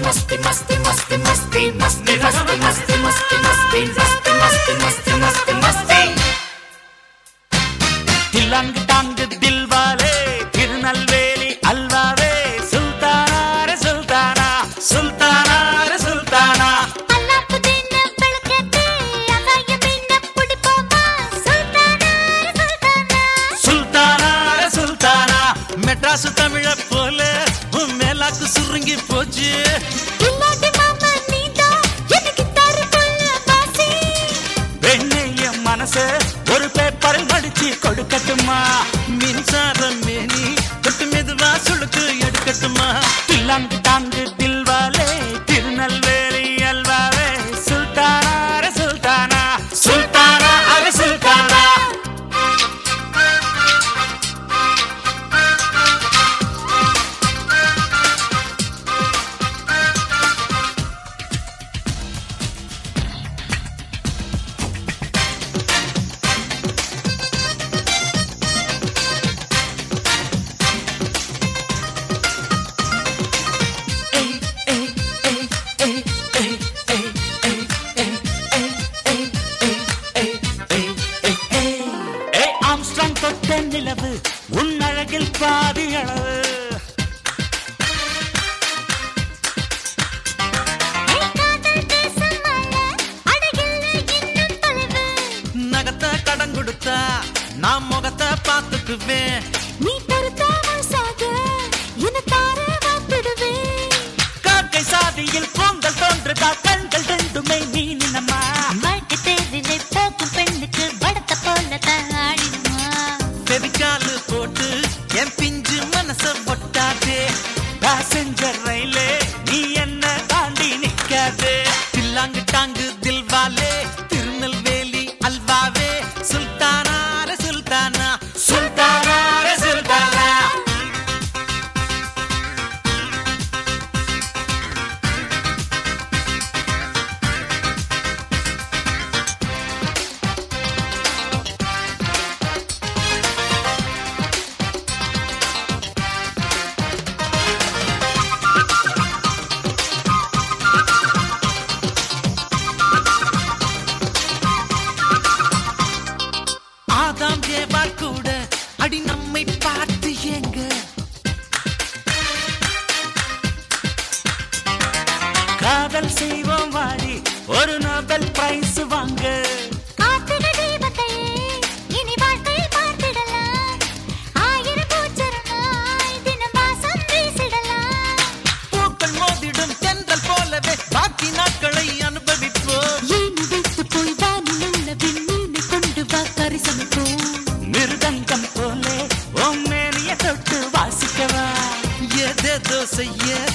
मस्ती मस्ती मस्ती मस्ती मस्ती मस्ती मस्ती मस्ती मस्ती मस्ती मस्ती मस्ती मस्ती तिलंग टांग दिल वाले तिरुनल्वेली अलवावे सुल्ताना रे सुल्ताना सुल्ताना रे सुल्ताना மெட்ராஸ் தமிழ போல உன் மேலாக்கு சுருங்கி போச்சு வெண்ணைய மனச ஒரு பேப்பரில் மடிச்சு கொடுக்கட்டுமா மின்சாரம் மேனி தொட்டு மெதுவா சுளுக்கு எடுக்கட்டுமா தில்லாங்கு தாங்கு தில்வாலே திருநெல்வேலி அல்வாவே சுல்தானா அரே சுல்தானா சுல்தானா அரே சுல்தானா நிலவு உன் அழகில் பாதி அளவு நகத்தை கடன் கொடுத்தா நான் முகத்தை பார்த்துக்குவேன் நீ காக்கை சாதியில் பொங்கல் தோன்றுதா கண்கள் ரெண்டுமே நீ நினமா வாழ்க்கை தேர்தலை போக்கும் பெண்ணுக்கு படத்த போல ஆடிடுமா பெரிக்காலு போட்டு என் பிஞ்சு மனச ஒட்டாதே பேசஞ்சர் ரயிலே நீ என்ன தாண்டி நிக்காதே தில்லாங்கு டாங்கு தில்வாலே திருநெல்வேலி அல்வாவே சுல்தானா ரே சுல்தானா சுல்தானா ரே சுல்தானா ஆதாம் ஏவாள் கூட அடி நம்மை பார்த்து ஏங்க காதல் செய்வோம் வாடி ஒரு நோபல் பிரைஸ் வாங்க காத்திட தீபத்தையே இனி வாழ்க்கையில் பார்த்திடலாம் ஆயிரம் பூச்சரமாய் தினம் வாசம் வீசிடலாம் பூக்கள் மோதிடும் தென்றல் போலவே பாக்கி நாட்களை அனுபவிப்போம் ஏன் வைத்து போய் வானில் உள்ள விண்ணீனை கொண்டு வா கரிசமிப்போம் மிருதங்கம் போலே உன் மேனிய தொட்டு வாசிக்கவா ஏதேதோ செய்ய